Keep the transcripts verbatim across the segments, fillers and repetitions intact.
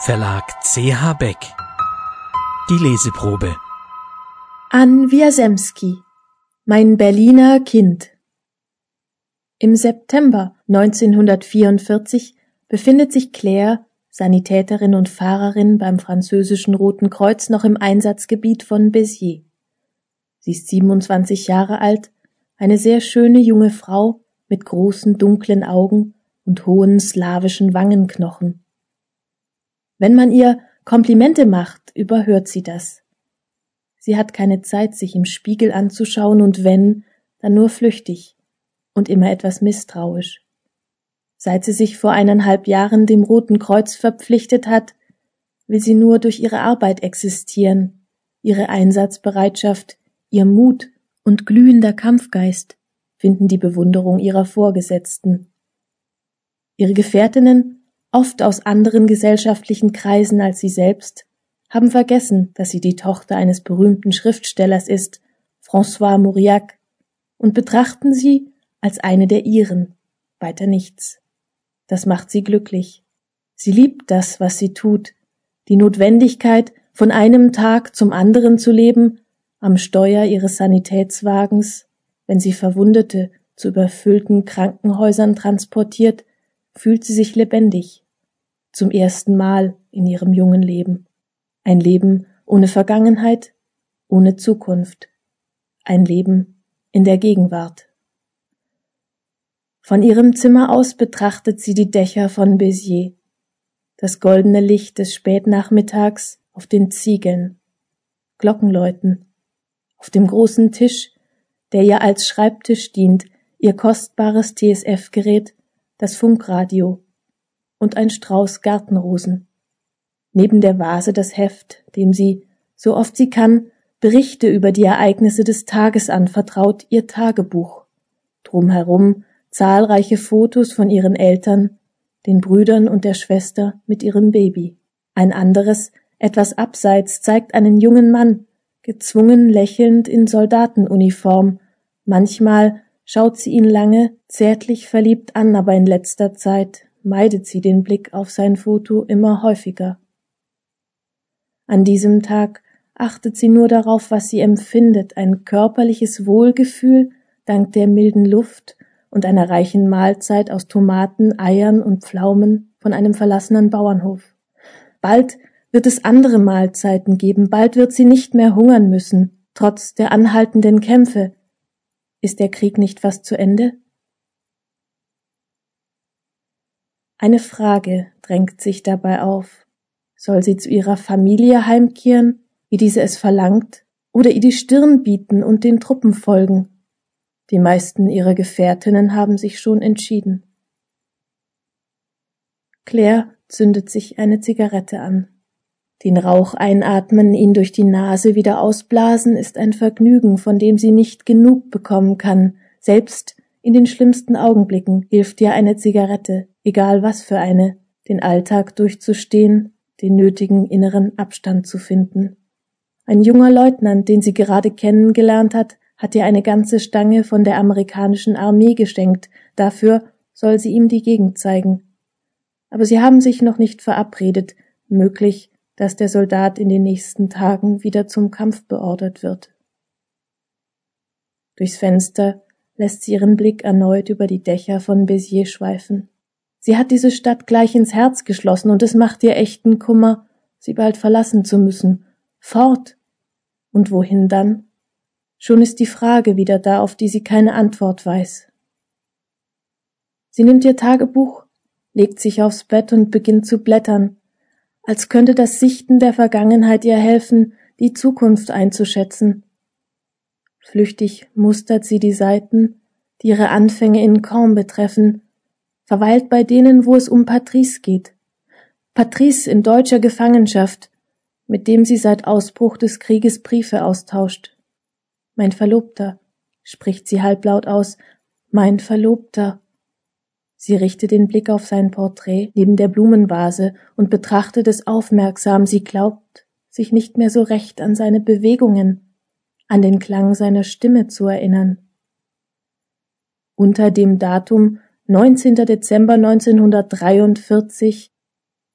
Verlag C H Beck. Die Leseprobe. An Wierzemski, mein Berliner Kind. Im September neunzehnhundertvierundvierzig befindet sich Claire, Sanitäterin und Fahrerin beim französischen Roten Kreuz, noch im Einsatzgebiet von Béziers. Sie ist siebenundzwanzig Jahre alt, eine sehr schöne junge Frau mit großen dunklen Augen und hohen slawischen Wangenknochen. Wenn man ihr Komplimente macht, überhört sie das. Sie hat keine Zeit, sich im Spiegel anzuschauen, und wenn, dann nur flüchtig und immer etwas misstrauisch. Seit sie sich vor eineinhalb Jahren dem Roten Kreuz verpflichtet hat, will sie nur durch ihre Arbeit existieren, ihre Einsatzbereitschaft, ihr Mut und glühender Kampfgeist finden die Bewunderung ihrer Vorgesetzten. Ihre Gefährtinnen, oft aus anderen gesellschaftlichen Kreisen als sie selbst, haben vergessen, dass sie die Tochter eines berühmten Schriftstellers ist, François Mauriac, und betrachten sie als eine der ihren, weiter nichts. Das macht sie glücklich. Sie liebt das, was sie tut, die Notwendigkeit, von einem Tag zum anderen zu leben, am Steuer ihres Sanitätswagens, wenn sie Verwundete zu überfüllten Krankenhäusern transportiert, fühlt sie sich lebendig, zum ersten Mal in ihrem jungen Leben. Ein Leben ohne Vergangenheit, ohne Zukunft. Ein Leben in der Gegenwart. Von ihrem Zimmer aus betrachtet sie die Dächer von Béziers, das goldene Licht des Spätnachmittags auf den Ziegeln, Glockenläuten, auf dem großen Tisch, der ihr als Schreibtisch dient, ihr kostbares T S F-Gerät, das Funkradio und ein Strauß Gartenrosen. Neben der Vase das Heft, dem sie, so oft sie kann, Berichte über die Ereignisse des Tages anvertraut, ihr Tagebuch. Drumherum zahlreiche Fotos von ihren Eltern, den Brüdern und der Schwester mit ihrem Baby. Ein anderes, etwas abseits, zeigt einen jungen Mann, gezwungen lächelnd in Soldatenuniform. Manchmal schaut sie ihn lange, zärtlich verliebt an, aber in letzter Zeit meidet sie den Blick auf sein Foto immer häufiger. An diesem Tag achtet sie nur darauf, was sie empfindet, ein körperliches Wohlgefühl dank der milden Luft und einer reichen Mahlzeit aus Tomaten, Eiern und Pflaumen von einem verlassenen Bauernhof. Bald wird es andere Mahlzeiten geben, bald wird sie nicht mehr hungern müssen, trotz der anhaltenden Kämpfe. Ist der Krieg nicht fast zu Ende? Eine Frage drängt sich dabei auf. Soll sie zu ihrer Familie heimkehren, wie diese es verlangt, oder ihr die Stirn bieten und den Truppen folgen? Die meisten ihrer Gefährtinnen haben sich schon entschieden. Claire zündet sich eine Zigarette an. Den Rauch einatmen, ihn durch die Nase wieder ausblasen, ist ein Vergnügen, von dem sie nicht genug bekommen kann. Selbst in den schlimmsten Augenblicken hilft ihr eine Zigarette, egal was für eine, den Alltag durchzustehen, den nötigen inneren Abstand zu finden. Ein junger Leutnant, den sie gerade kennengelernt hat, hat ihr eine ganze Stange von der amerikanischen Armee geschenkt, dafür soll sie ihm die Gegend zeigen. Aber sie haben sich noch nicht verabredet, möglich, dass der Soldat in den nächsten Tagen wieder zum Kampf beordert wird. Durchs Fenster lässt sie ihren Blick erneut über die Dächer von Béziers schweifen. Sie hat diese Stadt gleich ins Herz geschlossen, und es macht ihr echten Kummer, sie bald verlassen zu müssen. Fort! Und wohin dann? Schon ist die Frage wieder da, auf die sie keine Antwort weiß. Sie nimmt ihr Tagebuch, legt sich aufs Bett und beginnt zu blättern, als könnte das Sichten der Vergangenheit ihr helfen, die Zukunft einzuschätzen. Flüchtig mustert sie die Seiten, die ihre Anfänge in Caen betreffen, verweilt bei denen, wo es um Patrice geht. Patrice in deutscher Gefangenschaft, mit dem sie seit Ausbruch des Krieges Briefe austauscht. Mein Verlobter, spricht sie halblaut aus, mein Verlobter. Sie richtet den Blick auf sein Porträt neben der Blumenvase und betrachtet es aufmerksam. Sie glaubt, sich nicht mehr so recht an seine Bewegungen, an den Klang seiner Stimme zu erinnern. Unter dem Datum neunzehnter Dezember neunzehnhundertdreiundvierzig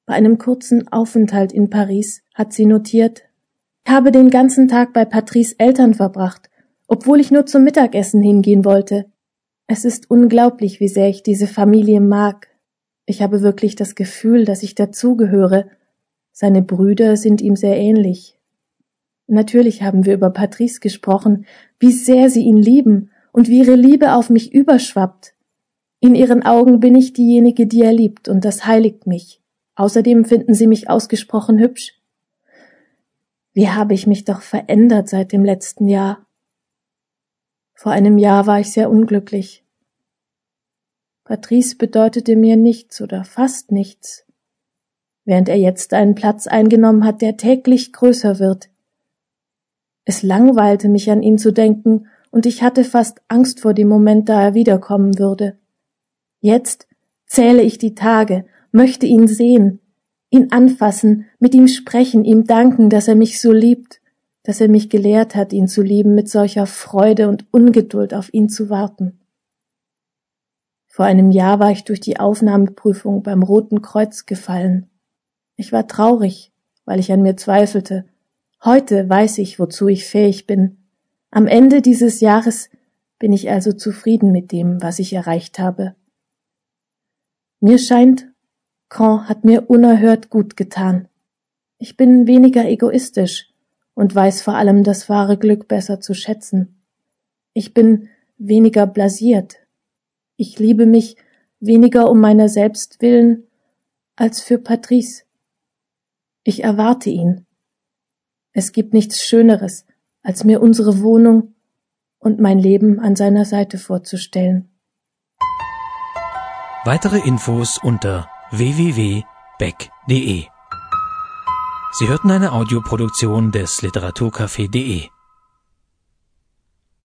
Bei einem kurzen Aufenthalt in Paris hat sie notiert: Ich habe den ganzen Tag bei Patrice' Eltern verbracht, obwohl ich nur zum Mittagessen hingehen wollte. Es ist unglaublich, wie sehr ich diese Familie mag. Ich habe wirklich das Gefühl, dass ich dazugehöre. Seine Brüder sind ihm sehr ähnlich. Natürlich haben wir über Patrice gesprochen, wie sehr sie ihn lieben und wie ihre Liebe auf mich überschwappt. In ihren Augen bin ich diejenige, die er liebt, und das heiligt mich. Außerdem finden sie mich ausgesprochen hübsch. Wie habe ich mich doch verändert seit dem letzten Jahr? Vor einem Jahr war ich sehr unglücklich. Patrice bedeutete mir nichts oder fast nichts, während er jetzt einen Platz eingenommen hat, der täglich größer wird. Es langweilte mich, an ihn zu denken, und ich hatte fast Angst vor dem Moment, da er wiederkommen würde. Jetzt zähle ich die Tage, möchte ihn sehen, ihn anfassen, mit ihm sprechen, ihm danken, dass er mich so liebt, dass er mich gelehrt hat, ihn zu lieben, mit solcher Freude und Ungeduld auf ihn zu warten. Vor einem Jahr war ich durch die Aufnahmeprüfung beim Roten Kreuz gefallen. Ich war traurig, weil ich an mir zweifelte. Heute weiß ich, wozu ich fähig bin. Am Ende dieses Jahres bin ich also zufrieden mit dem, was ich erreicht habe. Mir scheint, Caen hat mir unerhört gut getan. Ich bin weniger egoistisch und weiß vor allem das wahre Glück besser zu schätzen. Ich bin weniger blasiert. Ich liebe mich weniger um meiner selbst willen als für Patrice. Ich erwarte ihn. Es gibt nichts Schöneres, als mir unsere Wohnung und mein Leben an seiner Seite vorzustellen. Weitere Infos unter w w w punkt beck punkt de. Sie hörten eine Audioproduktion des Literaturcafé punkt de.